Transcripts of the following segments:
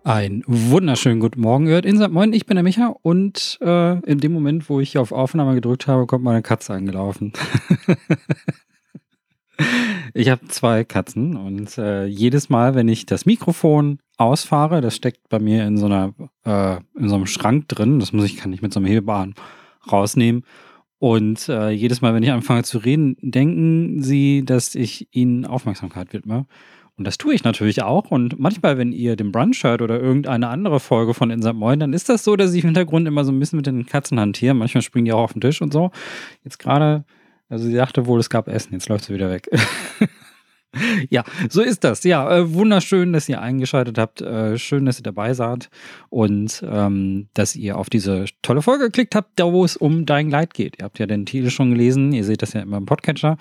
Einen wunderschönen guten Morgen, ihr hört Insert Moin, ich bin der Micha und in dem Moment, wo ich auf Aufnahme gedrückt habe, kommt meine Katze angelaufen. Ich habe 2 Katzen und jedes Mal, wenn ich das Mikrofon ausfahre, das steckt bei mir in so einem Schrank drin, kann ich mit so einem Hebebahn rausnehmen. Und jedes Mal, wenn ich anfange zu reden, denken sie, dass ich ihnen Aufmerksamkeit widme. Und das tue ich natürlich auch. Und manchmal, wenn ihr den Brunch hört oder irgendeine andere Folge von Insert Moin, dann ist das so, dass ich im Hintergrund immer so ein bisschen mit den Katzen hantiere. Manchmal springen die auch auf den Tisch und so. Jetzt gerade, also sie dachte wohl, es gab Essen. Jetzt läuft sie wieder weg. Ja, so ist das. Ja, wunderschön, dass ihr eingeschaltet habt. Schön, dass ihr dabei seid und dass ihr auf diese tolle Folge geklickt habt, da wo es um Dying Light geht. Ihr habt ja den Titel schon gelesen. Ihr seht das ja immer im Podcatcher.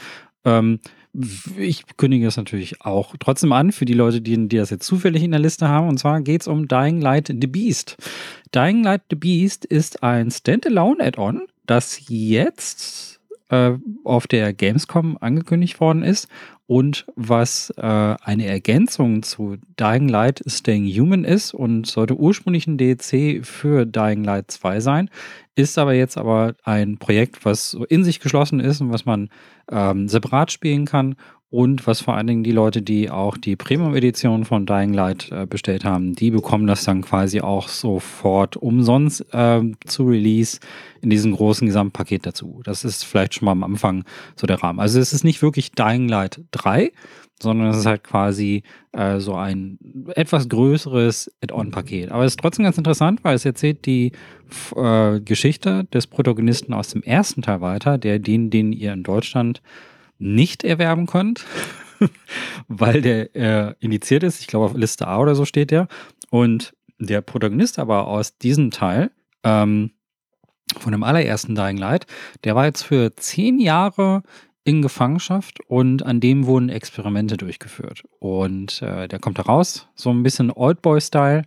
Ich kündige es natürlich auch trotzdem an für die Leute, die das jetzt zufällig in der Liste haben. Und zwar geht es um Dying Light The Beast. Dying Light The Beast ist ein Standalone-Add-on, das jetzt auf der Gamescom angekündigt worden ist und was eine Ergänzung zu Dying Light Staying Human ist und sollte ursprünglich ein DLC für Dying Light 2 sein, ist aber jetzt ein Projekt, was so in sich geschlossen ist und was man separat spielen kann und was vor allen Dingen die Leute, die auch die Premium-Edition von Dying Light bestellt haben, die bekommen das dann quasi auch sofort umsonst zu Release in diesem großen Gesamtpaket dazu. Das ist vielleicht schon mal am Anfang so der Rahmen. Also es ist nicht wirklich Dying Light 3, sondern es ist halt quasi so ein etwas größeres Add-on-Paket. Aber es ist trotzdem ganz interessant, weil es erzählt die Geschichte des Protagonisten aus dem ersten Teil weiter, den ihr in Deutschland nicht erwerben könnt, weil der indiziert ist. Ich glaube, auf Liste A oder so steht der. Und der Protagonist aber aus diesem Teil, von dem allerersten Dying Light, der war jetzt für 10 Jahre in Gefangenschaft und an dem wurden Experimente durchgeführt. Und der kommt da raus, so ein bisschen Oldboy-Style.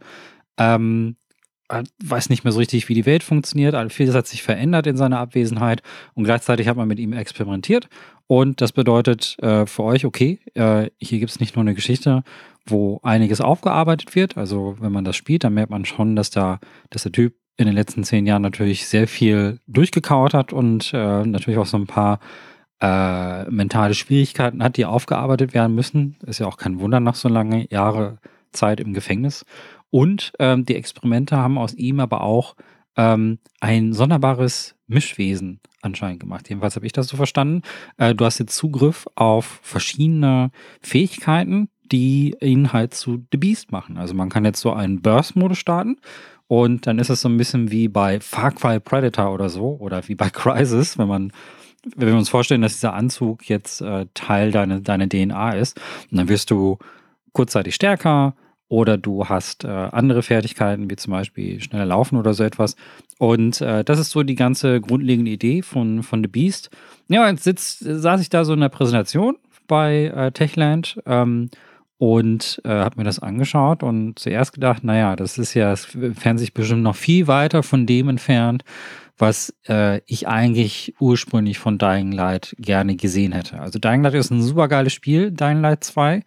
Weiß nicht mehr so richtig, wie die Welt funktioniert. Vieles hat sich verändert in seiner Abwesenheit und gleichzeitig hat man mit ihm experimentiert. Und das bedeutet für euch, okay, hier gibt es nicht nur eine Geschichte, wo einiges aufgearbeitet wird. Also wenn man das spielt, dann merkt man schon, dass der Typ in den letzten 10 Jahren natürlich sehr viel durchgekaut hat und natürlich auch so ein paar mentale Schwierigkeiten hat, die aufgearbeitet werden müssen. Ist ja auch kein Wunder nach so lange Jahre Zeit im Gefängnis. Und die Experimente haben aus ihm aber auch ein sonderbares Mischwesen anscheinend gemacht. Jedenfalls habe ich das so verstanden. Du hast jetzt Zugriff auf verschiedene Fähigkeiten, die ihn halt zu The Beast machen. Also man kann jetzt so einen Burst-Modus starten und dann ist es so ein bisschen wie bei Far Cry Predator oder so oder wie bei Crysis, wenn wir uns vorstellen, dass dieser Anzug jetzt Teil deiner DNA ist. Und dann wirst du kurzzeitig stärker oder du hast andere Fertigkeiten, wie zum Beispiel schneller laufen oder so etwas. Und das ist so die ganze grundlegende Idee von The Beast. Ja, jetzt saß ich da so in der Präsentation bei Techland und habe mir das angeschaut und zuerst gedacht, naja, das entfernt sich bestimmt noch viel weiter von dem entfernt, was ich eigentlich ursprünglich von Dying Light gerne gesehen hätte. Also Dying Light ist ein super geiles Spiel, Dying Light 2.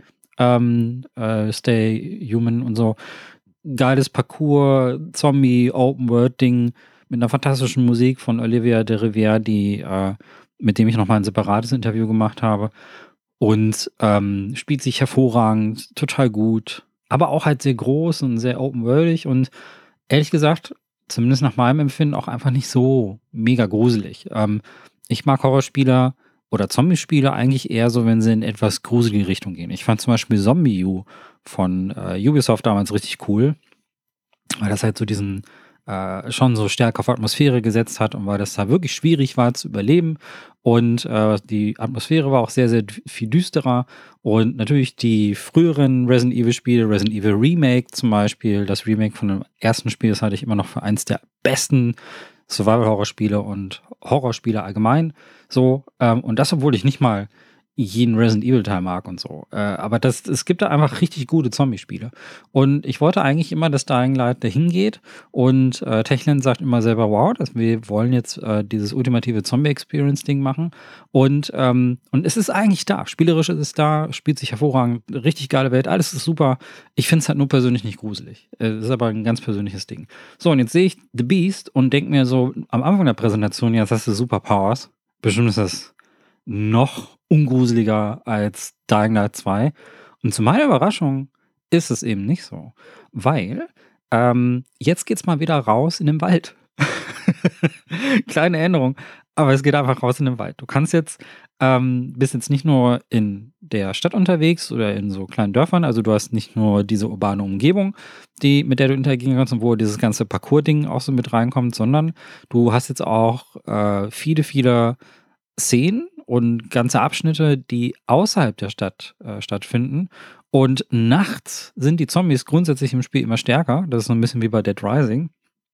Stay Human und so. Geiles Parcours, Zombie, Open-World-Ding mit einer fantastischen Musik von Olivier de Rivière, mit dem ich nochmal ein separates Interview gemacht habe. Und spielt sich hervorragend, total gut, aber auch halt sehr groß und sehr open-worldig und ehrlich gesagt, zumindest nach meinem Empfinden, auch einfach nicht so mega gruselig. Ich mag Horrorspiele oder Zombie-Spiele eigentlich eher so, wenn sie in etwas gruselige Richtung gehen. Ich fand zum Beispiel Zombie U von Ubisoft damals richtig cool, weil das halt so diesen schon so stärker auf Atmosphäre gesetzt hat und weil das da wirklich schwierig war zu überleben und die Atmosphäre war auch sehr, sehr viel düsterer und natürlich die früheren Resident Evil Spiele, Resident Evil Remake zum Beispiel, das Remake von dem ersten Spiel, das halte ich immer noch für eins der besten Survival-Horror-Spiele und Horrorspiele allgemein so und das, obwohl ich nicht mal jeden Resident Evil Teil mag und so. Aber es gibt da einfach richtig gute Zombie-Spiele. Und ich wollte eigentlich immer, dass Dying Light dahin geht. Und Techland sagt immer selber, wow, wir wollen jetzt dieses ultimative Zombie-Experience-Ding machen. Und es ist eigentlich da. Spielerisch ist es da, spielt sich hervorragend, richtig geile Welt, alles ist super. Ich finde es halt nur persönlich nicht gruselig. Das ist aber ein ganz persönliches Ding. So, und jetzt sehe ich The Beast und denke mir so am Anfang der Präsentation, jetzt hast du Superpowers. Bestimmt ist das noch ungruseliger als Dying Light 2. Und zu meiner Überraschung ist es eben nicht so. Weil jetzt geht's mal wieder raus in den Wald. Kleine Änderung, aber es geht einfach raus in den Wald. Du kannst jetzt, bist jetzt nicht nur in der Stadt unterwegs oder in so kleinen Dörfern, also du hast nicht nur diese urbane Umgebung, mit der du interagieren kannst und wo dieses ganze Parcours-Ding auch so mit reinkommt, sondern du hast jetzt auch viele, viele Szenen und ganze Abschnitte, die außerhalb der Stadt stattfinden. Und nachts sind die Zombies grundsätzlich im Spiel immer stärker. Das ist so ein bisschen wie bei Dead Rising.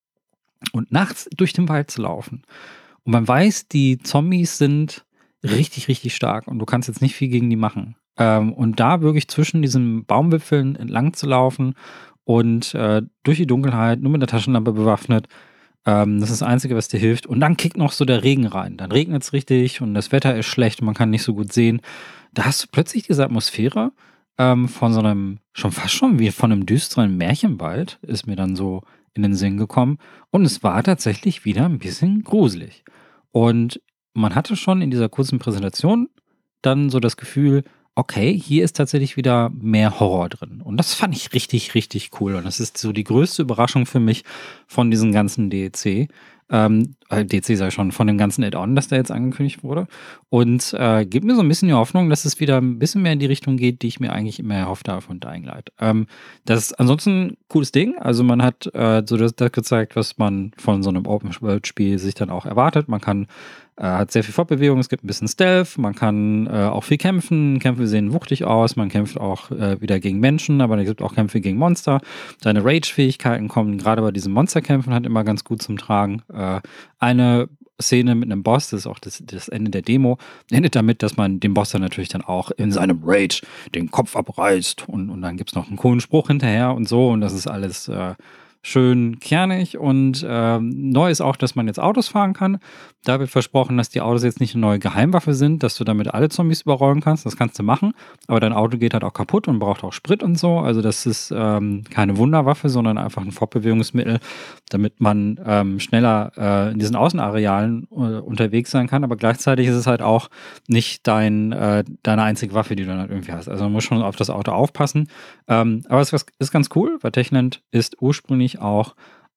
Und nachts durch den Wald zu laufen. Und man weiß, die Zombies sind richtig, richtig stark und du kannst jetzt nicht viel gegen die machen. Und da wirklich zwischen diesen Baumwipfeln entlang zu laufen und durch die Dunkelheit, nur mit der Taschenlampe bewaffnet, das ist das Einzige, was dir hilft. Und dann kickt noch so der Regen rein. Dann regnet es richtig und das Wetter ist schlecht und man kann nicht so gut sehen. Da hast du plötzlich diese Atmosphäre von so einem, schon fast schon wie von einem düsteren Märchenwald, ist mir dann so in den Sinn gekommen. Und es war tatsächlich wieder ein bisschen gruselig. Und man hatte schon in dieser kurzen Präsentation dann so das Gefühl, okay, hier ist tatsächlich wieder mehr Horror drin. Und das fand ich richtig, richtig cool. Und das ist so die größte Überraschung für mich von diesem ganzen DLC. DLC sei schon, von dem ganzen Add-on, das da jetzt angekündigt wurde. Und gibt mir so ein bisschen die Hoffnung, dass es wieder ein bisschen mehr in die Richtung geht, die ich mir eigentlich immer erhofft habe von Dying Light. Das ist ansonsten ein cooles Ding. Also man hat so das gezeigt, was man von so einem Open-World-Spiel sich dann auch erwartet. Man kann hat sehr viel Fortbewegung, es gibt ein bisschen Stealth, man kann auch viel kämpfen, Kämpfe sehen wuchtig aus, man kämpft auch wieder gegen Menschen, aber es gibt auch Kämpfe gegen Monster. Deine Rage-Fähigkeiten kommen gerade bei diesen Monsterkämpfen halt immer ganz gut zum Tragen. Eine Szene mit einem Boss, das ist auch das Ende der Demo, endet damit, dass man dem Boss dann natürlich dann auch in seinem Rage den Kopf abreißt und dann gibt es noch einen coolen Spruch hinterher und so und das ist alles schön kernig und neu ist auch, dass man jetzt Autos fahren kann. Da wird versprochen, dass die Autos jetzt nicht eine neue Geheimwaffe sind, dass du damit alle Zombies überrollen kannst. Das kannst du machen, aber dein Auto geht halt auch kaputt und braucht auch Sprit und so. Also das ist keine Wunderwaffe, sondern einfach ein Fortbewegungsmittel, damit man schneller in diesen Außenarealen unterwegs sein kann. Aber gleichzeitig ist es halt auch nicht deine einzige Waffe, die du dann halt irgendwie hast. Also man muss schon auf das Auto aufpassen. Aber es ist ganz cool, weil Techland ist ursprünglich auch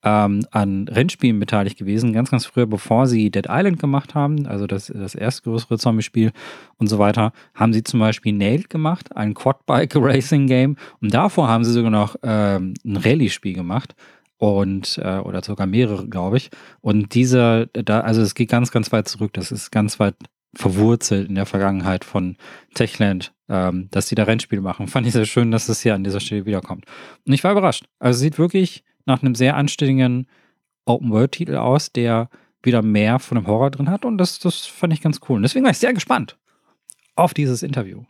an Rennspielen beteiligt gewesen, ganz, ganz früher, bevor sie Dead Island gemacht haben, also das erste größere Zombie-Spiel und so weiter, haben sie zum Beispiel Nailed gemacht, ein Quad-Bike-Racing-Game und davor haben sie sogar noch ein Rallye-Spiel gemacht und oder sogar mehrere, glaube ich. Und also es geht ganz, ganz weit zurück, das ist ganz weit verwurzelt in der Vergangenheit von Techland, dass die da Rennspiele machen. Fand ich sehr schön, dass es hier an dieser Stelle wiederkommt. Und ich war überrascht. Also es sieht wirklich nach einem sehr anständigen Open-World-Titel aus, der wieder mehr von dem Horror drin hat und das fand ich ganz cool. Und deswegen war ich sehr gespannt auf dieses Interview.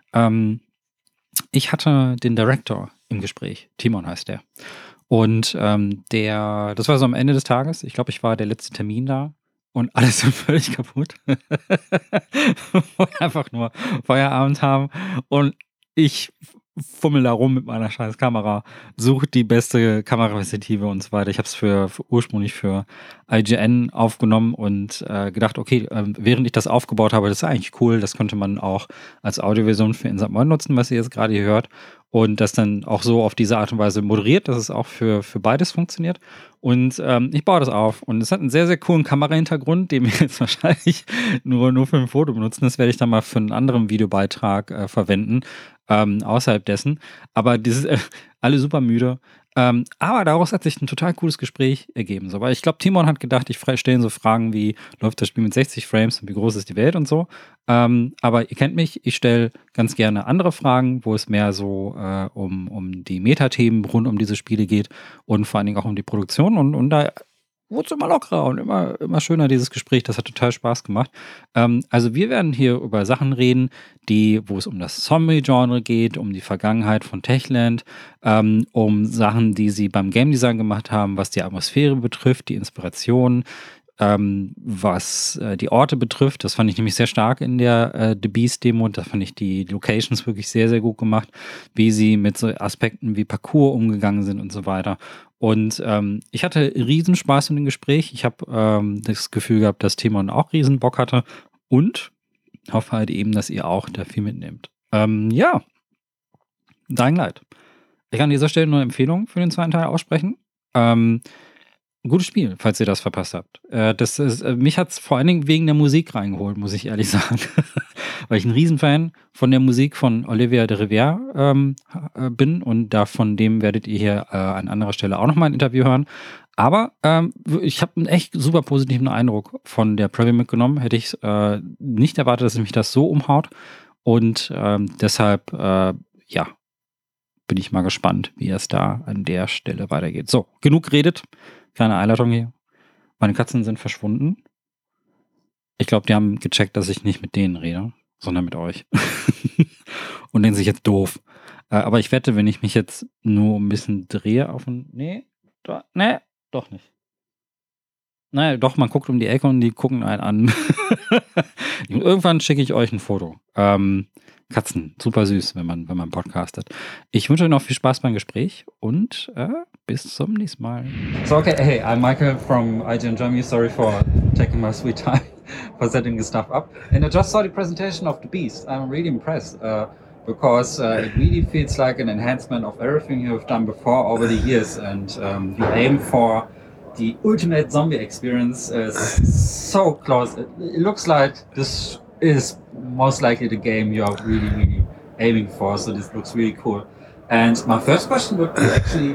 Ich hatte den Director im Gespräch, Timon heißt der. Und das war so am Ende des Tages, ich glaube, ich war der letzte Termin da und alles sind völlig kaputt. Einfach nur Feierabend haben und ich fummel da rum mit meiner scheiß Kamera, suche die beste Kameraperspektive und so weiter. Ich habe es ursprünglich für IGN aufgenommen und gedacht, okay, während ich das aufgebaut habe, das ist eigentlich cool, das könnte man auch als Audioversion für Insert Moin nutzen, was ihr jetzt gerade hier hört und das dann auch so auf diese Art und Weise moderiert, dass es auch für beides funktioniert. Und ich baue das auf und es hat einen sehr, sehr coolen Kamerahintergrund, den wir jetzt wahrscheinlich nur für ein Foto benutzen. Das werde ich dann mal für einen anderen Videobeitrag verwenden, außerhalb dessen. Aber alle super müde. Aber daraus hat sich ein total cooles Gespräch ergeben. So, weil ich glaube, Timon hat gedacht, ich stelle so Fragen wie, läuft das Spiel mit 60 Frames und wie groß ist die Welt und so. Aber ihr kennt mich, ich stelle ganz gerne andere Fragen, wo es mehr so um die Metathemen rund um diese Spiele geht und vor allen Dingen auch um die Produktion. Und da wurde es immer lockerer und immer schöner, dieses Gespräch. Das hat total Spaß gemacht. Also wir werden hier über Sachen reden, wo es um das Zombie-Genre geht, um die Vergangenheit von Techland, um Sachen, die sie beim Game Design gemacht haben, was die Atmosphäre betrifft, die Inspiration, was die Orte betrifft. Das fand ich nämlich sehr stark in der The Beast-Demo. Da fand ich die Locations wirklich sehr, sehr gut gemacht, wie sie mit so Aspekten wie Parkour umgegangen sind und so weiter. Und ich hatte riesen Spaß mit dem Gespräch. Ich habe das Gefühl gehabt, dass Timon auch riesen Bock hatte und hoffe halt eben, dass ihr auch da viel mitnehmt. Ja, Dying Light. Ich kann an dieser Stelle nur Empfehlungen für den zweiten Teil aussprechen. Gutes Spiel, falls ihr das verpasst habt. Mich hat es vor allen Dingen wegen der Musik reingeholt, muss ich ehrlich sagen. Weil ich ein Riesenfan von der Musik von Olivier de Rivière bin und von dem werdet ihr hier an anderer Stelle auch nochmal ein Interview hören. Aber ich habe einen echt super positiven Eindruck von der Preview mitgenommen. Hätte ich nicht erwartet, dass mich das so umhaut. Und deshalb, bin ich mal gespannt, wie es da an der Stelle weitergeht. So, genug geredet. Kleine Einleitung hier. Meine Katzen sind verschwunden. Ich glaube, die haben gecheckt, dass ich nicht mit denen rede, sondern mit euch. Und denken sich jetzt doof. Aber ich wette, wenn ich mich jetzt nur ein bisschen drehe doch nicht. Naja, doch, man guckt um die Ecke und die gucken einen an. Irgendwann schicke ich euch ein Foto. Katzen, super süß, wenn man podcastet. Ich wünsche euch noch viel Spaß beim Gespräch und bis zum nächsten Mal. So, okay, hey, I'm Michael from IGN Germany. Sorry for taking my sweet time for setting the stuff up. And I just saw the presentation of The Beast. I'm really impressed because it really feels like an enhancement of everything you have done before over the years. And you aim for the ultimate zombie experience is so close. It looks like this is most likely the game you are really, really aiming for. So this looks really cool. And my first question would be actually,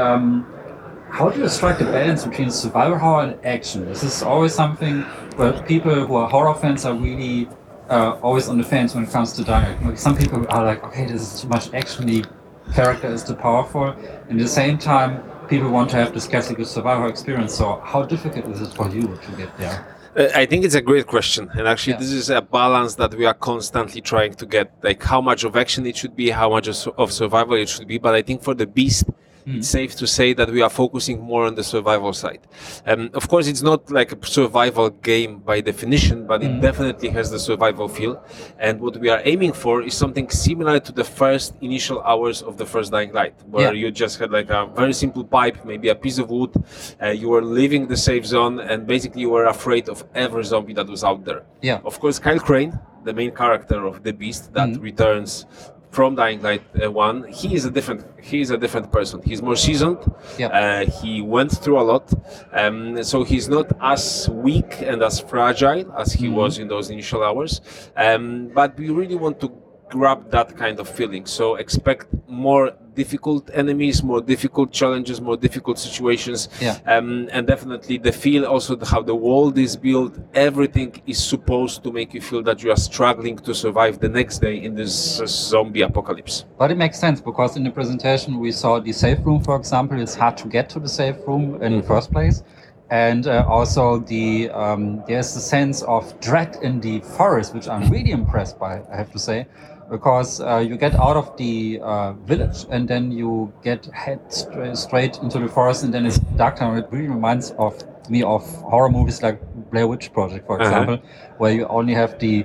how do you strike the balance between survival horror and action? This is always something where people who are horror fans are really always on the fence when it comes to Dying Light. Some people are like, okay, this is too much action, the character is too powerful. And at the same time, people want to have this classical survival experience. So how difficult is it for you to get there? I think it's a great question, and actually this is a balance that we are constantly trying to get, like how much of action it should be, how much of survival it should be. But I think for the Beast, it's safe to say that we are focusing more on the survival side. Of course, it's not like a survival game by definition, but it definitely has the survival feel. And what we are aiming for is something similar to the first initial hours of the first Dying Light, where you just had like a very simple pipe, maybe a piece of wood. You were leaving the safe zone, and basically you were afraid of every zombie that was out there. Yeah. Of course, Kyle Crane, the main character of the Beast that returns from Dying Light 1, he is a different person. He's more seasoned. Yep. He went through a lot, so he's not as weak and as fragile as he was in those initial hours. But we really want to grab that kind of feeling. So expect more difficult enemies, more difficult challenges, more difficult situations. And definitely the feel, also how the world is built, everything is supposed to make you feel that you are struggling to survive the next day in this zombie apocalypse. But it makes sense, because in the presentation we saw the safe room, for example. It's hard to get to the safe room in the first place. And also there's a sense of dread in the forest, which I'm really impressed by, I have to say. Because you get out of the village and then you head straight into the forest, and then it's dark time. It really reminds me of horror movies like Blair Witch Project, for example, where you only have the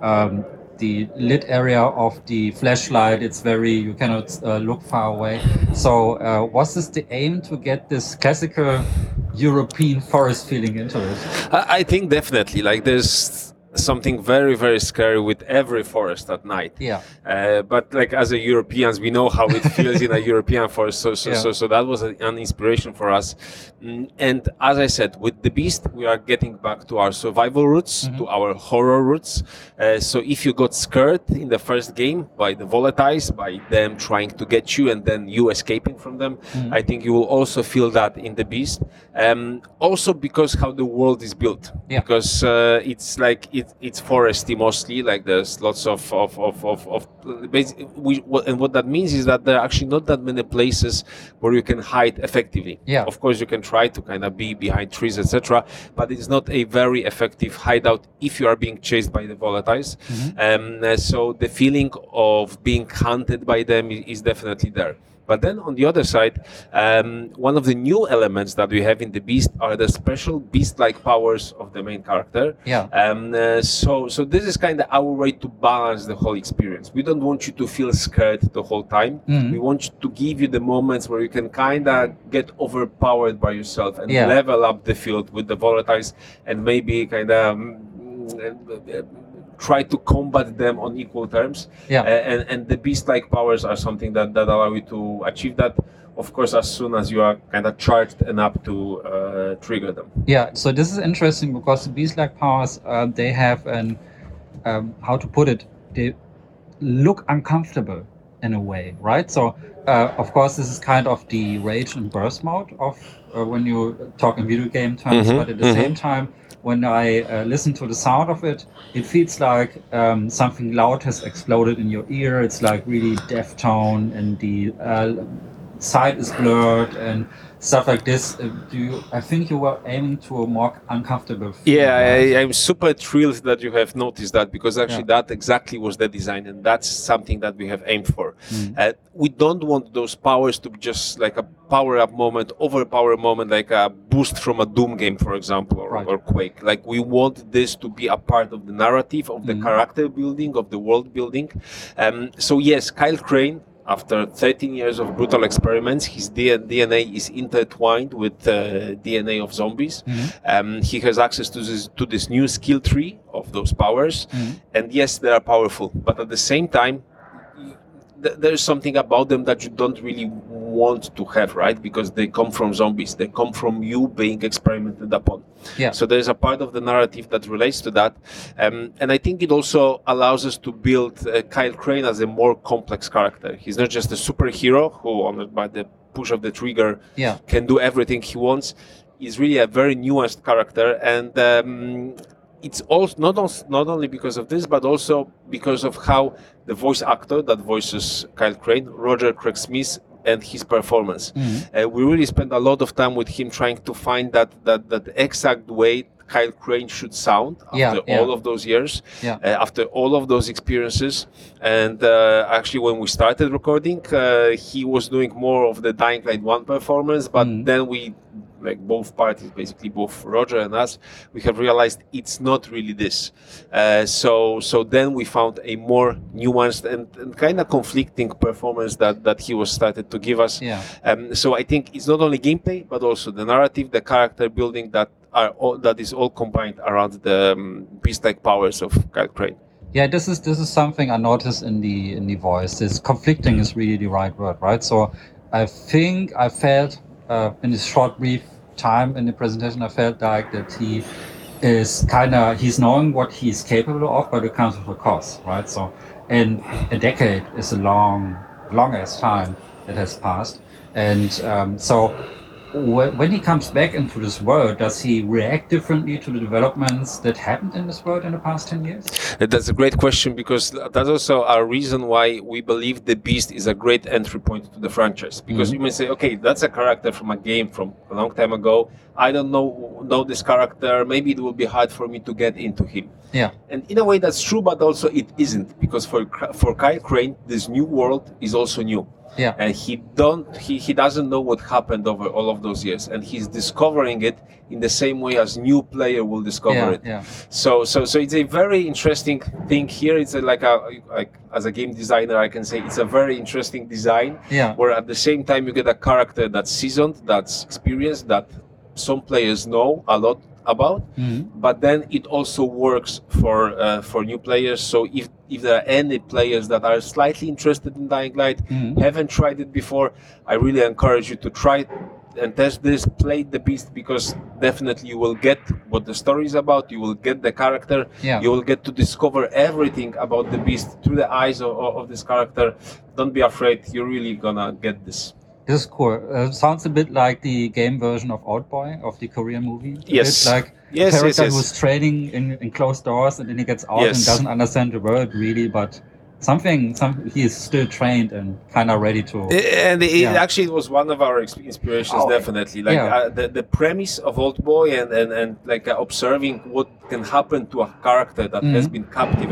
lit area of the flashlight. It's you cannot look far away. So was this the aim, to get this classical European forest feeling into it? I think definitely. Like there's something very, very scary with every forest at night. But like as a Europeans, we know how it feels in a European forest. So that was an inspiration for us. And as I said, with the Beast, we are getting back to our survival roots, to our horror roots. So if you got scared in the first game by the volatiles, by them trying to get you and then you escaping from them, I think you will also feel that in the Beast. Also because how the world is built. Because it's like it's foresty mostly. Like there's lots of and what that means is that there are actually not that many places where you can hide effectively. Yeah. Of course, you can try to kind of be behind trees, etc., but it's not a very effective hideout if you are being chased by the volatiles. So the feeling of being hunted by them is definitely there. But then on the other side, one of the new elements that we have in the beast are the special beast-like powers of the main character. Yeah. So this is kind of our way to balance the whole experience. We don't want you to feel scared the whole time. We want to give you the moments where you can kind of get overpowered by yourself and level up the field with the volatiles and maybe kind of try to combat them on equal terms. And the beast-like powers are something that allow you to achieve that, of course, as soon as you are kind of charged enough to trigger them. Yeah, so this is interesting because the beast-like powers, they have an, how to put it, they look uncomfortable in a way, right? So, of course, this is kind of the rage and burst mode of when you talk in video game terms, but at the same time, when I listen to the sound of it, it feels like something loud has exploded in your ear. It's like really deaf tone, and the sight is blurred and stuff like this. I think you were aiming to a more uncomfortable feel, right? I'm super thrilled that you have noticed that, because actually that exactly was the design, and that's something that we have aimed for. We don't want those powers to be just like a power-up moment, overpower moment, like a boost from a Doom game, for example, or Quake. Like, we want this to be a part of the narrative, of the character building, of the world building. So yes, Kyle Crane, after 13 years of brutal experiments, his DNA is intertwined with DNA of zombies. He has access to this new skill tree of those powers. And yes, they are powerful. But at the same time, there's something about them that you don't really want to have, right? Because they come from zombies. They come from you being experimented upon. So there's a part of the narrative that relates to that. And I think it also allows us to build Kyle Crane as a more complex character. He's not just a superhero who, by the push of the trigger, can do everything he wants. He's really a very nuanced character. And it's also not only because of this, but also because of how the voice actor that voices Kyle Crane, Roger Craig Smith, and his performance. We really spent a lot of time with him trying to find that exact way Kyle Crane should sound after all of those years, after all of those experiences. And actually, when we started recording, he was doing more of the Dying Light 1 performance, but then we, like both parties, basically both Roger and us, we have realized it's not really this. So then we found a more nuanced and kind of conflicting performance that he was started to give us. So I think it's not only gameplay, but also the narrative, the character building that is all combined around the beast-like powers of Kyle Crane. Yeah, this is something I noticed in the voice. This conflicting is really the right word, right? So I think I felt in this short brief time in the presentation, I felt like that he is he's knowing what he's capable of, but it comes with a cost, right? So, and a decade is a long as time that has passed. And so when he comes back into this world, does he react differently to the developments that happened in this world in the past 10 years? That's a great question, because that's also a reason why we believe the Beast is a great entry point to the franchise. Because you may say, okay, that's a character from a game from a long time ago. I don't know this character. Maybe it will be hard for me to get into him. And in a way that's true, but also it isn't, because for Kyle Crane, this new world is also new. And he doesn't know what happened over all of those years, and he's discovering it in the same way as new player will discover it. So it's a very interesting thing here. It's like as a game designer, I can say it's a very interesting design. Where at the same time you get a character that's seasoned, that's experienced, that some players know a lot about, but then it also works for new players. So if there are any players that are slightly interested in Dying Light, haven't tried it before, I really encourage you to try and test this, play the Beast, because definitely you will get what the story is about, you will get the character, you will get to discover everything about the Beast through the eyes of this character. Don't be afraid, you're really gonna get this. This is cool. Sounds a bit like the game version of Oldboy, of the Korean movie. Yes. Like yes, character yes. who's training in closed doors, and then he gets out and doesn't understand the world really, but he is still trained and kind of ready to. And actually, it was one of our inspirations, definitely. Like the premise of Oldboy and like observing what can happen to a character that has been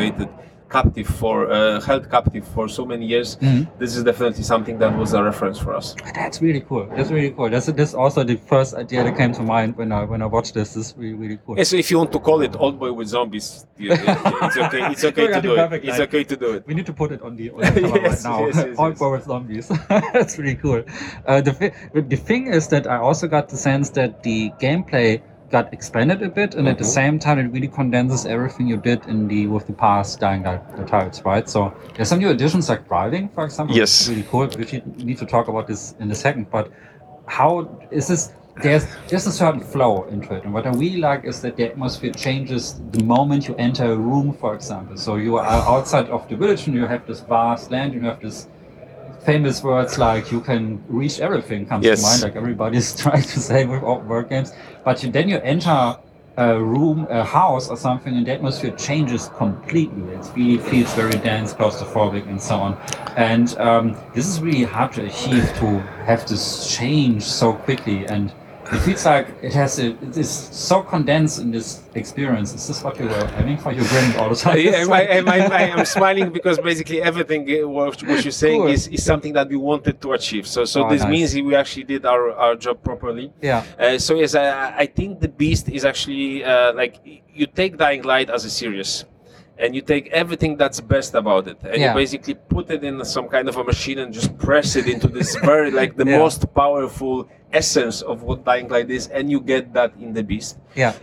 held captive for so many years. This is definitely something that was a reference for us. That's really cool. That's also the first idea that came to mind when I watched this. This is really cool. Yeah, so if you want to call it Oldboy with zombies, it's okay. It's okay to do it. It's okay to do it. We need to put it on the cover right now. Oldboy with zombies. That's really cool. The thing is that I also got the sense that the gameplay got expanded a bit, and at the same time it really condenses everything you did with the past Dying Light titles, right? So there's some new additions like driving, for example. Yes. It's really cool. We need to talk about this in a second, but how is this? There's a certain flow into it, and what I really like is that the atmosphere changes the moment you enter a room, for example. So you are outside of the village and you have this vast land, you have this famous words like you can reach everything comes to mind, like everybody's trying to say with word games. But then you enter a room, a house or something, and the atmosphere changes completely. It really feels very dense, claustrophobic, and so on. And this is really hard to achieve, to have this change so quickly. And it feels like it is so condensed in this experience. Is this what you were having for your grin all the time? I'm smiling because basically everything what you're saying is something that we wanted to achieve. So this means we actually did our job properly. Yeah. So yes, I think the Beast is actually like you take Dying Light as a series. And you take everything that's best about it, and you basically put it in some kind of a machine and just press it into this very like the most powerful essence of what Dying Light is, and you get that in the Beast.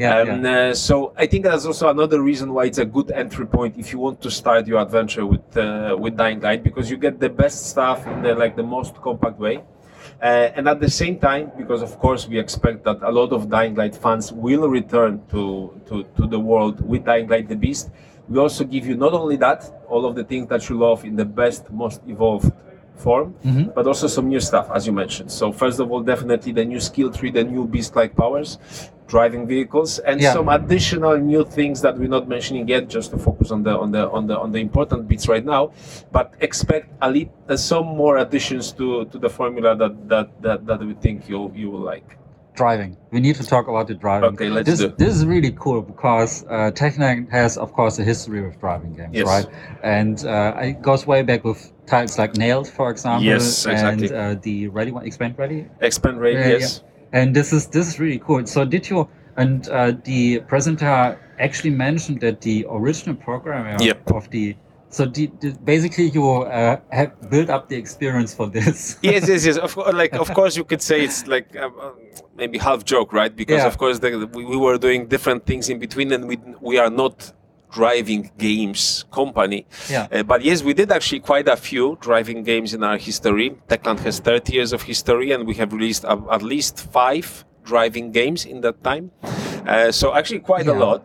So I think that's also another reason why it's a good entry point if you want to start your adventure with Dying Light, because you get the best stuff in the most compact way. And at the same time, because of course we expect that a lot of Dying Light fans will return to the world with Dying Light the Beast, we also give you not only that, all of the things that you love in the best, most evolved form, but also some new stuff, as you mentioned. So first of all, definitely the new skill tree, the new beast-like powers, driving vehicles, and some additional new things that we're not mentioning yet, just to focus on the important bits right now. But expect some more additions to the formula that we think you will like. Driving. We need to talk about the driving. Okay, let's do it. This is really cool because Techland has, of course, a history with driving games, right? And it goes way back with titles like Nailed, for example. Yes, exactly. And the Ready one, Expand Ready? Expand Ready, yes. Yeah. And this is really cool. So did you, and the presenter actually mentioned that the original programmer of the, so basically you have built up the experience for this. Yes. Of course, you could say it's like maybe half joke, right? Because of course we were doing different things in between, and we are not driving games company. But yes, we did actually quite a few driving games in our history. Techland has 30 years of history, and we have released at least 5 driving games in that time. So actually quite a lot.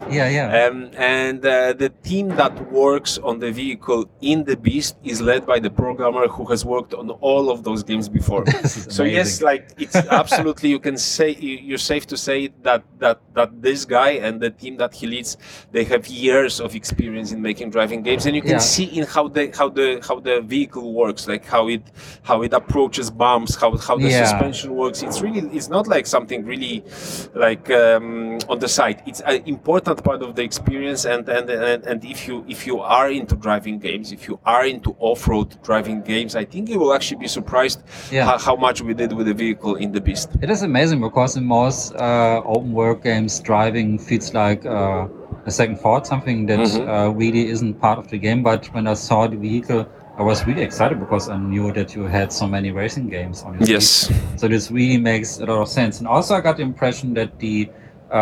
And the team that works on the vehicle in the Beast is led by the programmer who has worked on all of those games before. So yes, like it's absolutely, you can say, you're safe to say that this guy and the team that he leads, they have years of experience in making driving games, and you can see in how the vehicle works, like how it approaches bumps, how the suspension works. It's not like something really like on the side. It's an important part of the experience, and if you are into driving games, if you are into off-road driving games, I think you will actually be surprised how much we did with the vehicle in the Beast. It is amazing because in most open world games, driving feels like a second thought, something that really isn't part of the game. But when I saw the vehicle, I was really excited because I knew that you had so many racing games on your feet. So this really makes a lot of sense. And also I got the impression that the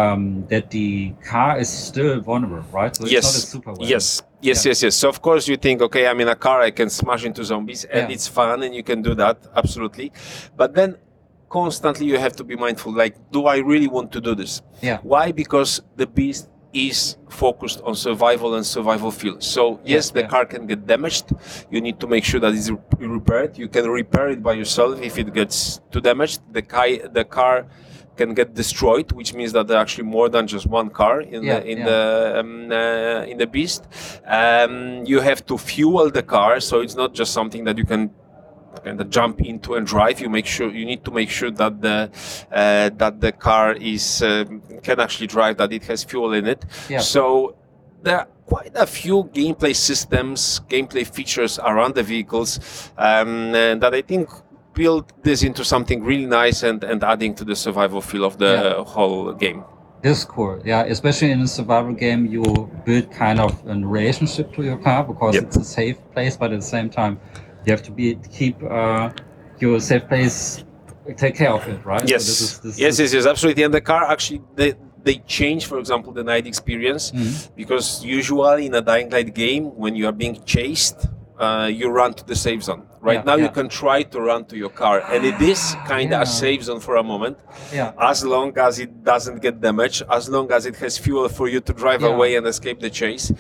car is still vulnerable, right? So it's not a super weapon. Yes. So of course you think, okay, I'm in a car, I can smash into zombies, and it's fun, and you can do that, absolutely. But then constantly you have to be mindful, like, do I really want to do this? Yeah. Why? Because the Beast is focused on survival and survival feel. So yes, the car can get damaged. You need to make sure that it's repaired. You can repair it by yourself if it gets too damaged. The car can get destroyed, which means that there are actually more than just one car in the Beast. You have to fuel the car, so it's not just something that you can kind of jump into and drive. You need to make sure that the car is can actually drive, that it has fuel in it. So there are quite a few gameplay features around the vehicles that I think build this into something really nice and adding to the survival feel of the whole game. This is cool, especially in a survival game, you build kind of a relationship to your car because it's a safe place, but at the same time you have to keep your safe place, take care of it, right? Yes, so yes, absolutely. And the car actually, they change, for example, the night experience, because usually in a Dying Light game, when you are being chased, you run to the safe zone. Right now, you can try to run to your car, and it is kind of a safe zone for a moment. As long as it doesn't get damaged, as long as it has fuel for you to drive away and escape the chase.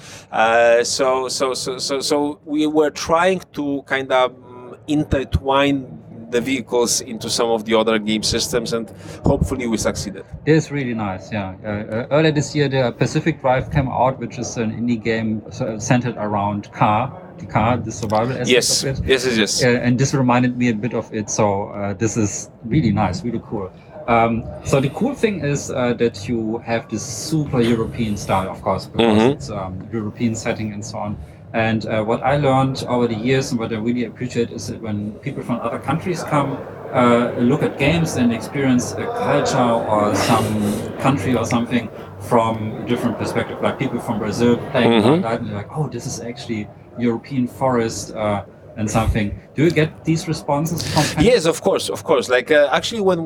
So we were trying to kind of intertwine the vehicles into some of the other game systems, and hopefully we succeeded. It is really nice, earlier this year, the Pacific Drive came out, which is an indie game centered around the survival aspect of it. Yes. And this reminded me a bit of it, so this is really nice, really cool. So the cool thing is that you have this super European style, of course, because it's European setting and so on. And what I learned over the years and what I really appreciate is that when people from other countries come, look at games and experience a culture or some country or something from a different perspective, like people from Brazil playing Dying Light, and they're like, oh, this is actually European forest and something. Do you get these responses from fans? Yes, of course. Like actually, when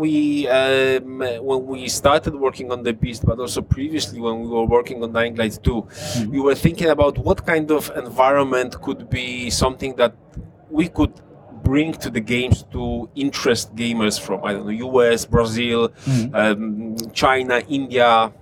we started working on the Beast, but also previously when we were working on Dying Light 2, we were thinking about what kind of environment could be something that we could bring to the games to interest gamers from, I don't know, US, Brazil, China, India.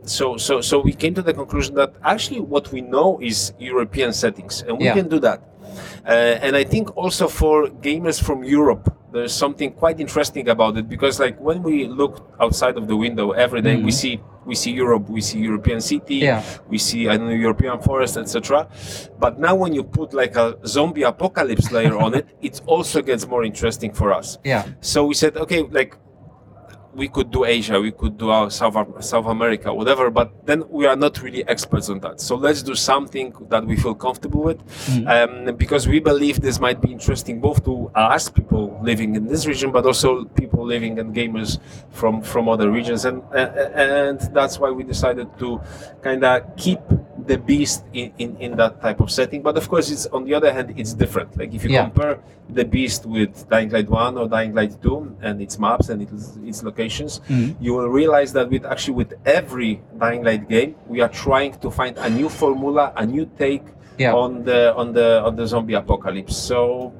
So we came to the conclusion that actually what we know is European settings, and we can do that. And I think also for gamers from Europe, there's something quite interesting about it, because like when we look outside of the window every day, we see Europe, we see European city, we see, I don't know, European forest, etc. But now when you put like a zombie apocalypse layer on it, it also gets more interesting for us. So we said, okay, like we could do Asia, we could do South America, whatever, but then we are not really experts on that. So let's do something that we feel comfortable with, because we believe this might be interesting both to us, people living in this region, but also people living and gamers from other regions. And that's why we decided to kind of keep the Beast in that type of setting. But of course, it's on the other hand, it's different. Like if you compare the Beast with Dying Light 1 or Dying Light 2 and its maps and its locations, you will realize that with every Dying Light game, we are trying to find a new formula, a new take on the zombie apocalypse. So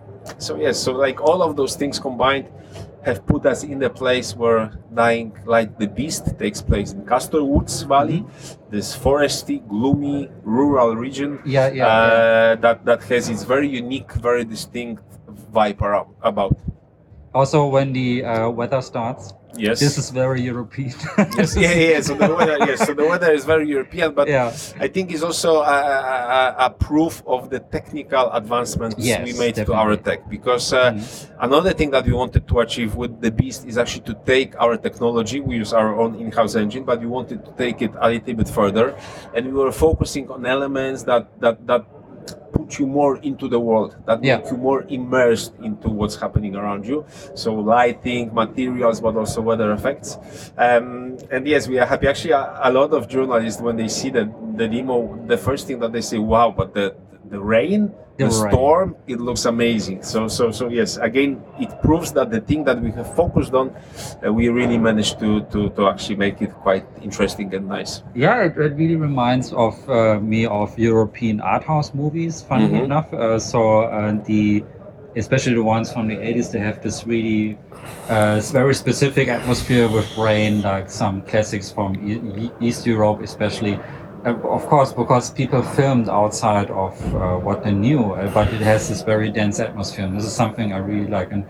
like all of those things combined have put us in the place where Dying Light the Beast takes place in Castor Woods Valley, this foresty, gloomy, rural region that has its very unique, very distinct vibe about. Also, when the weather starts, yes, this is very European. So the weather is very European, but I think it's also a proof of the technical advancements we made to our tech. Because another thing that we wanted to achieve with the Beast is actually to take our technology. We use our own in-house engine, but we wanted to take it a little bit further, and we were focusing on elements that put you more into the world, that make you more immersed into what's happening around you. So lighting, materials, but also weather effects. And yes, we are happy. Actually, a lot of journalists, when they see the demo, the first thing that they say, wow, but the rain, the storm, it looks amazing. So yes, again, it proves that the thing that we have focused on, we really managed to actually make it quite interesting and nice. Yeah, it really reminds me of European art house movies, funny enough. The especially the ones from the 80s, they have this really very specific atmosphere with rain, like some classics from East Europe, especially. Of course, because people filmed outside of what they knew, but it has this very dense atmosphere. And this is something I really like. And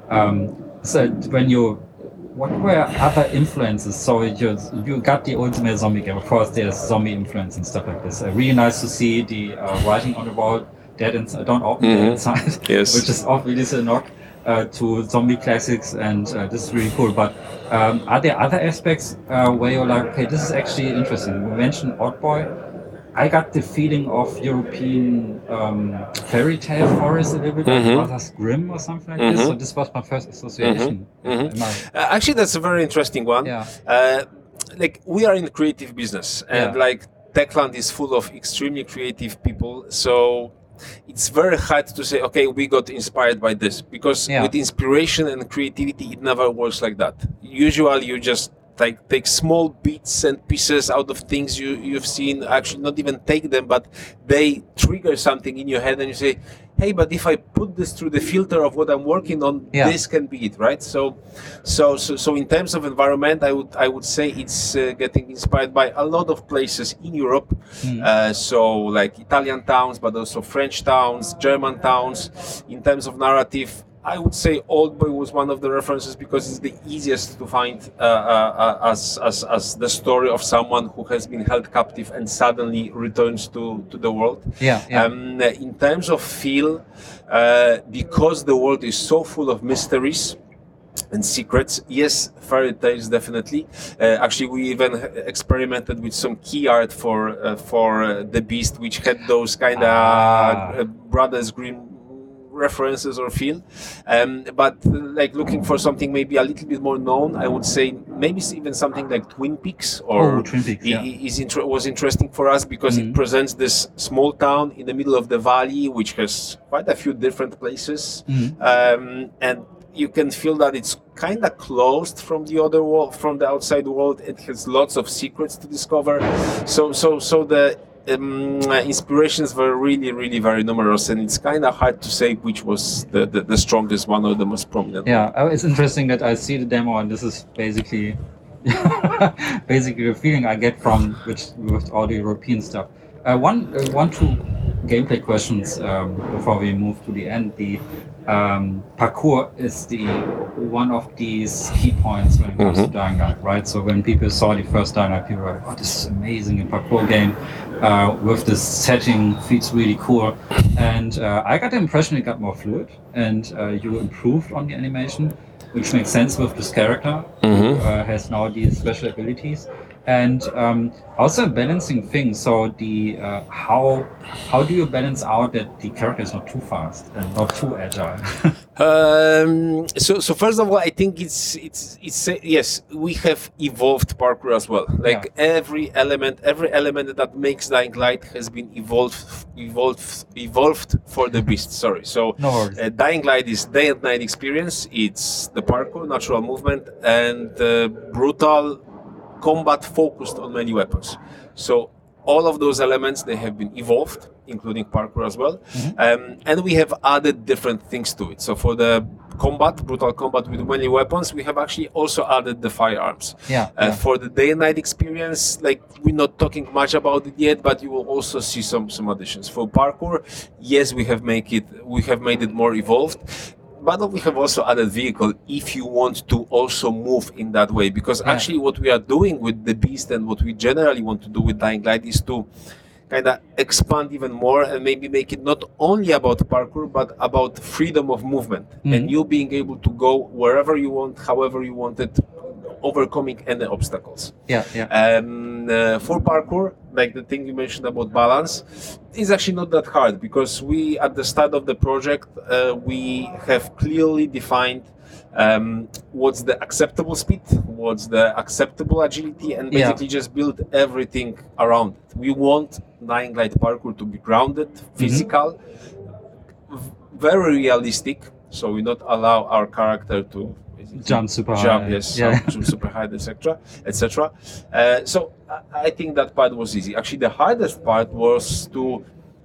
so what were other influences? So you got the Ultimate Zombie game. Of course, there's zombie influence and stuff like this. Really nice to see the writing on the wall, dead inside, don't open dead inside, yes. which is obviously a knock to zombie classics, and this is really cool. But are there other aspects where you're like, okay, this is actually interesting? We mentioned Oddboy. I got the feeling of European fairy tale forest a little bit, like Brothers Grimm or something like this. So this was my first association. Actually, that's a very interesting one. Yeah. Like, we are in the creative business, and like Techland is full of extremely creative people. So it's very hard to say, okay, we got inspired by this, because with inspiration and creativity, it never works like that. Usually, you just take small bits and pieces out of things you've seen, actually not even take them, but they trigger something in your head, and you say, hey, but if I put this through the filter of what I'm working on, this can be it, right? So in terms of environment, I would say it's getting inspired by a lot of places in Europe. So like Italian towns, but also French towns, German towns. In terms of narrative, I would say Oldboy was one of the references, because it's the easiest to find as the story of someone who has been held captive and suddenly returns to the world. In terms of feel, because the world is so full of mysteries and secrets, yes, fairy tales definitely. Actually, we even experimented with some key art for the Beast, which had those kind of Brothers Grimm references or feel, but like looking for something maybe a little bit more known, I would say maybe even something like Twin Peaks was interesting for us, because it presents this small town in the middle of the valley, which has quite a few different places, and you can feel that it's kind of closed from the other world, from the outside world. It has lots of secrets to discover. So the inspirations were really, really very numerous, and it's kind of hard to say which was the strongest one or the most prominent. It's interesting that I see the demo, and this is basically the feeling I get from with all the European stuff. One, two gameplay questions before we move to the end. The parkour is one of these key points when it comes to Dying Light, right? So when people saw the first Dying Light, people were like, "Oh, this is amazing! A parkour game with this setting feels really cool." And I got the impression it got more fluid, and you improved on the animation, which makes sense with this character who has now these special abilities. And also a balancing thing. So the how do you balance out that the character is not too fast and not too agile? So first of all, I think it's yes, we have evolved parkour as well. Like every element that makes Dying Light has been evolved for the Beast. Sorry. So Dying Light is day and night experience. It's the parkour, natural movement, and brutal combat focused on many weapons. So all of those elements, they have been evolved, including parkour as well. And we have added different things to it. So for the brutal combat with many weapons, we have actually also added the firearms. For the day and night experience, like, we're not talking much about it yet, but you will also see some additions. For parkour, yes, we have made it more evolved. But we have also added vehicle if you want to also move in that way, because actually what we are doing with the Beast and what we generally want to do with Dying Light is to kind of expand even more and maybe make it not only about parkour, but about freedom of movement and you being able to go wherever you want, however you want it, overcoming any obstacles. For parkour, like the thing you mentioned about balance, is actually not that hard, because we, at the start of the project, we have clearly defined what's the acceptable speed, what's the acceptable agility, and basically just build everything around it. We want Dying Light parkour to be grounded, physical, very realistic, so we not allow our character to jump super high, super high, etc. So I think that part was easy. Actually, the hardest part was to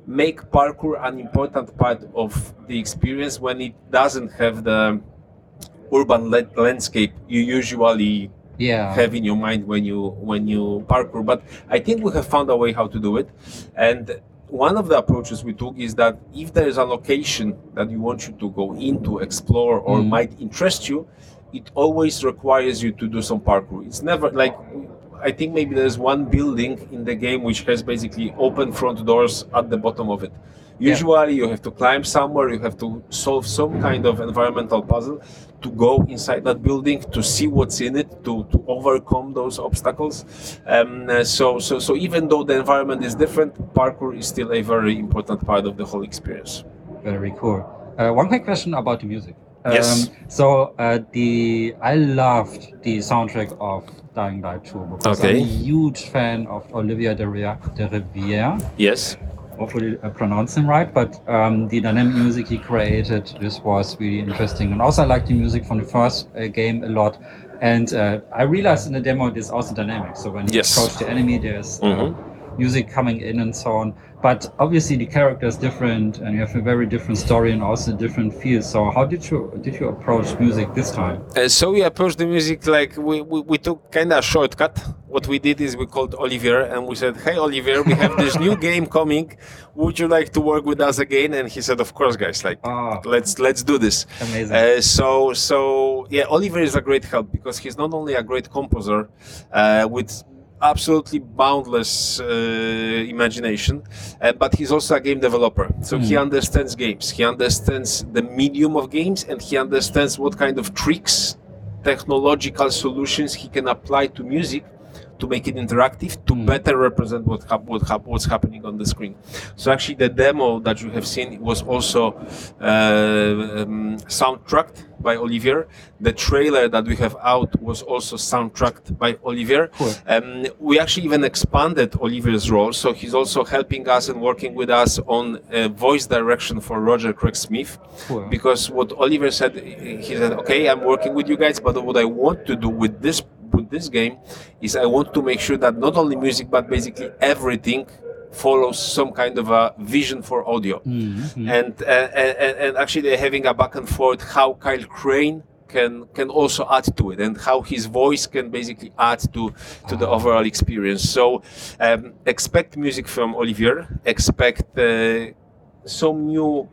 make parkour an important part of the experience when it doesn't have the urban landscape you usually have in your mind when you parkour. But I think we have found a way how to do it. And one of the approaches we took is that if there is a location that you want you to go into, explore, or might interest you, it always requires you to do some parkour. It's never like, I think maybe there's one building in the game which has basically open front doors at the bottom of it. Usually you have to climb somewhere, you have to solve some kind of environmental puzzle to go inside that building, to see what's in it, to overcome those obstacles. So even though the environment is different, parkour is still a very important part of the whole experience. Very cool. One quick question about the music. Yes. So I loved the soundtrack of Dying Light 2 because I'm a huge fan of Olivier de Rivière. Yes. Hopefully I pronounced him right, but the dynamic music he created, this was really interesting. And also I like the music from the first game a lot. And I realized in the demo it is also dynamic. So when you approach the enemy, there's music coming in and so on. But obviously the character is different and you have a very different story and also different feel. So how did you approach music this time? So we approached the music like we took kind of a shortcut. What we did is we called Olivier and we said, "Hey Olivier, we have this new game coming. Would you like to work with us again?" And he said, "Of course, guys. Like, let's do this." Amazing. So yeah, Olivier is a great help because he's not only a great composer with absolutely boundless imagination, but he's also a game developer. So he understands games, he understands the medium of games, and he understands what kind of tricks, technological solutions he can apply to music to make it interactive, to better represent what's happening on the screen. So actually the demo that you have seen was also soundtracked by Olivier. The trailer that we have out was also soundtracked by Olivier. Cool. We actually even expanded Olivier's role, so he's also helping us and working with us on voice direction for Roger Craig Smith. Cool. Because what Olivier said, he said, "Okay, I'm working with you guys, but what I want to do with this game is I want to make sure that not only music but basically everything follows some kind of a vision for audio." And actually they're having a back and forth how Kyle Crane can also add to it and how his voice can basically add to the overall experience. So expect music from Olivier, expect some new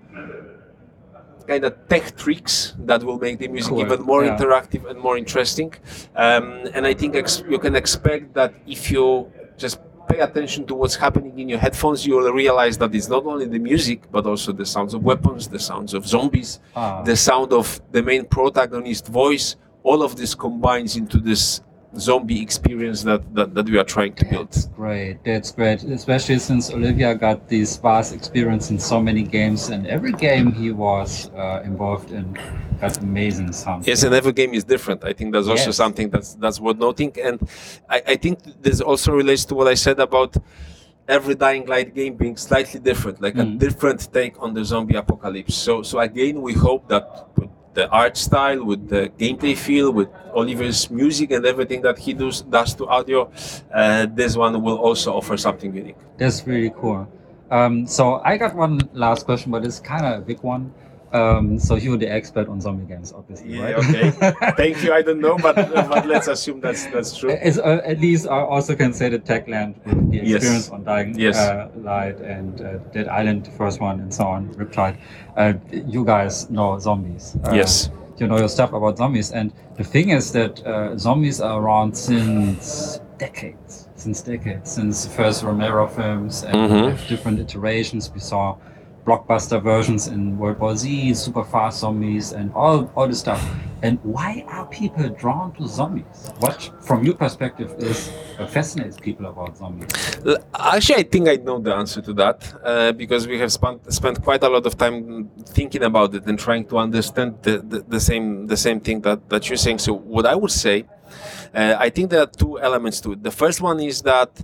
kind of tech tricks that will make the music even more interactive and more interesting. And I think you can expect that if you just pay attention to what's happening in your headphones, you will realize that it's not only the music, but also the sounds of weapons, the sounds of zombies, the sound of the main protagonist voice. All of this combines into this zombie experience that we are trying to build. That's great, especially since Olivier got this vast experience in so many games, and every game he was involved in got amazing sound. Yes, and every game is different. I think that's also something that's worth noting, and I think this also relates to what I said about every Dying Light game being slightly different, like a different take on the zombie apocalypse. So again, we hope that the art style, with the gameplay feel, with Olivier's music and everything that he does to audio, this one will also offer something unique. That's really cool. So I got one last question, but it's kind of a big one. So you're the expert on zombie games, obviously, right? Okay. Thank you. I don't know, but let's assume that's true. At least I also can say the Techland with the experience on Dying Light and Dead Island, the first one, and so on, Riptide. You guys know zombies. Yes. You know your stuff about zombies, and the thing is that zombies are around since decades. Since the first Romero films, and different iterations. We saw blockbuster versions in World War Z, super fast zombies, and all this stuff. And why are people drawn to zombies? What, from your perspective, fascinates people about zombies? Actually, I think I know the answer to that because we have spent quite a lot of time thinking about it and trying to understand the same thing that you're saying. So what I would say, I think there are two elements to it. The first one is that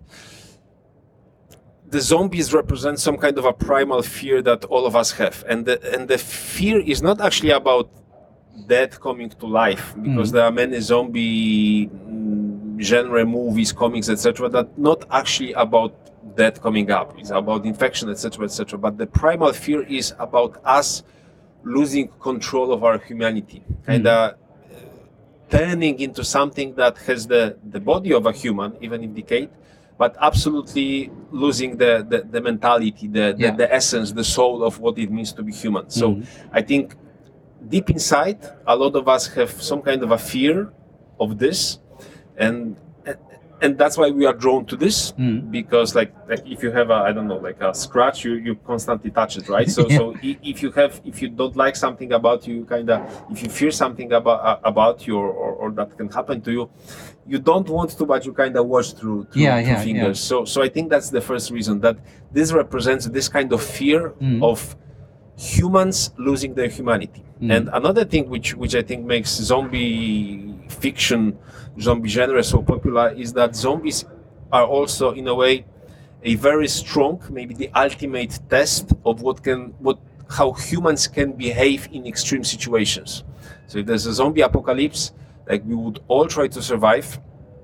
the zombies represent some kind of a primal fear that all of us have, and the fear is not actually about death coming to life, because there are many zombie genre movies, comics, etc., that not actually about death coming up. It's about infection, etc., etc. But the primal fear is about us losing control of our humanity, kind of turning into something that has the body of a human, even if decayed, but absolutely losing the mentality, the essence, the soul of what it means to be human. So I think deep inside, a lot of us have some kind of a fear of this, and that's why we are drawn to this, because like if you have a scratch, you constantly touch it, right? So so if you don't like something about you, if you fear something about you or that can happen to you, you don't want to, but you kind of watch through fingers. So I think that's the first reason, that this represents this kind of fear of humans losing their humanity. And another thing which I think makes zombie fiction, zombie genre so popular, is that zombies are also in a way a very strong, maybe the ultimate test of how humans can behave in extreme situations. So if there's a zombie apocalypse, like we would all try to survive,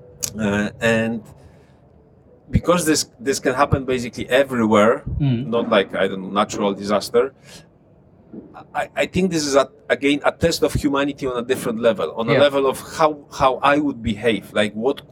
and because this can happen basically everywhere, not like natural disaster. I think this is again a test of humanity on a different level, on a level of how I would behave, like what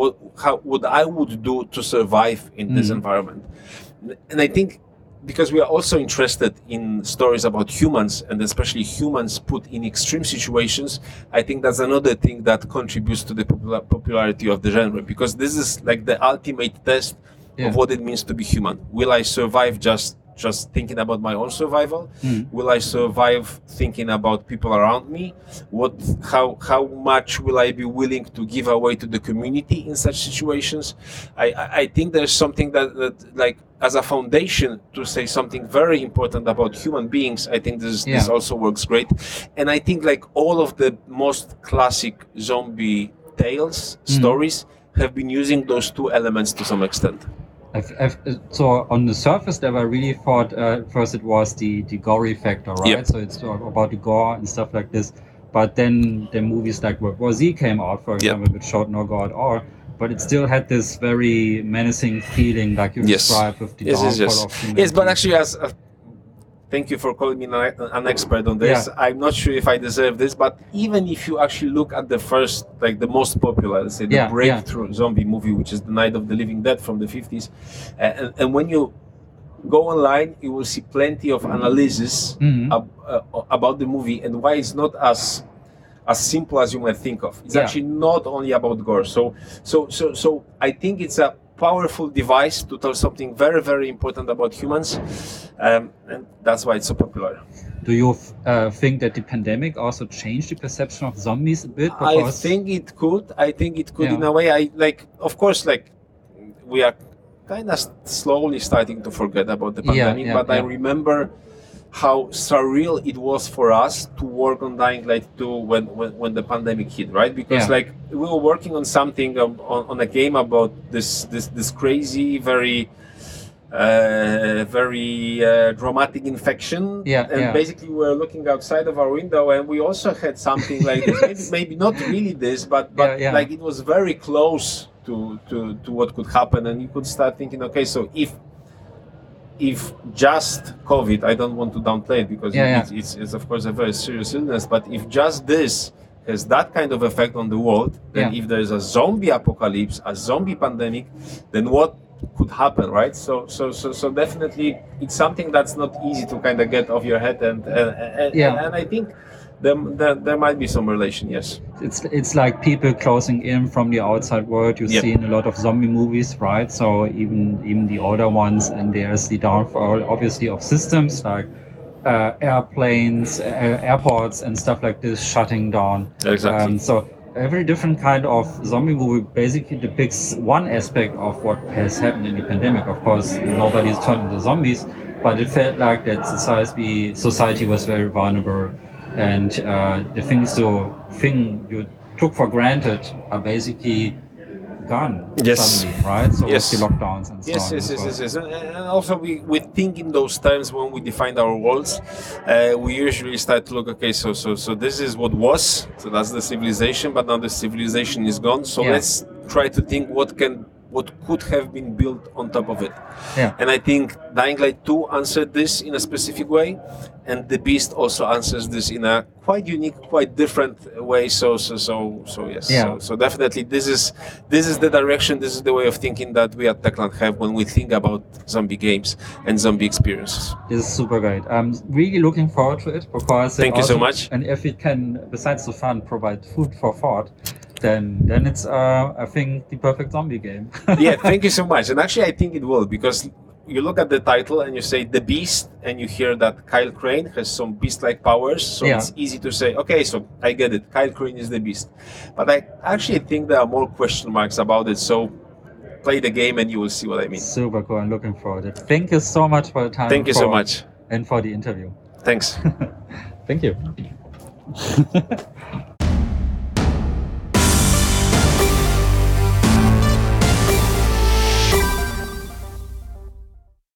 I would do to survive in this environment. And I think because we are also interested in stories about humans, and especially humans put in extreme situations, I think that's another thing that contributes to the popularity of the genre, because this is like the ultimate test of what it means to be human. Will I survive just thinking about my own survival? Will I survive thinking about people around me? How much will I be willing to give away to the community in such situations? I think there's something that like as a foundation to say something very important about human beings. I think this also works great. And I think like all of the most classic zombie tales, stories, have been using those two elements to some extent. So on the surface level, I really thought first it was the gory factor, right? Yep. So it's about the gore and stuff like this. But then the movies like World War Z came out, for example, which showed no gore at all. But it still had this very menacing feeling, like you described with the downfall of humanity. Yes, but actually, thank you for calling me an expert on this. Yeah. I'm not sure if I deserve this, but even if you actually look at the first, like the most popular, let's say the breakthrough zombie movie, which is The Night of the Living Dead from the 50s, and when you go online, you will see plenty of analysis about the movie and why it's not as simple as you might think of. It's actually not only about gore. So I think it's a powerful device to tell something very, very important about humans, and that's why it's so popular. Do you think that the pandemic also changed the perception of zombies a bit? I think it could. In a way. Of course, we are kind of slowly starting to forget about the pandemic, but I remember how surreal it was for us to work on Dying Light 2 when the pandemic hit, right? Because we were working on something on a game about this crazy, very dramatic infection, basically we were looking outside of our window, and we also had something like this. maybe not really this, but like it was very close to what could happen, and you could start thinking, okay, so if just COVID, I don't want to downplay it because it's of course a very serious illness, but if just this has that kind of effect on the world, then if there is a zombie apocalypse, a zombie pandemic, then what could happen, right? So definitely it's something that's not easy to kind of get off your head, and I think there might be some relation, yes. It's like people closing in from the outside world. You see in a lot of zombie movies, right? So even the older ones, and there's the downfall, obviously, of systems like airplanes, airports, and stuff like this shutting down. Exactly. So every different kind of zombie movie basically depicts one aspect of what has happened in the pandemic. Of course, nobody's turned into zombies, but it felt like that society was very vulnerable. And the things you took for granted are basically gone suddenly, right? So with the lockdowns and so on. Yes. And also we think in those terms when we define our worlds. We usually start to look, okay, so this is what was, so that's the civilization, but now the civilization is gone. So let's try to think what can what could have been built on top of it. Yeah. And I think Dying Light 2 answered this in a specific way, and The Beast also answers this in a quite unique, quite different way. So yes. Yeah. So definitely this is the direction, this is the way of thinking that we at Techland have when we think about zombie games and zombie experiences. This is super great. I'm really looking forward to it because thank you so much. And if it can, besides the fun, provide food for thought, then it's I think the perfect zombie game. Yeah, thank you so much. And actually I think it will, because you look at the title and you say The Beast, and you hear that Kyle Crane has some beast-like powers, so it's easy to say, okay, so I get it, Kyle Crane is the Beast. But I actually think there are more question marks about it, so play the game and you will see what I mean. Super cool. I'm looking forward to it. Thank you so much for the time. Thank you so much. And for the interview. Thanks. Thank you.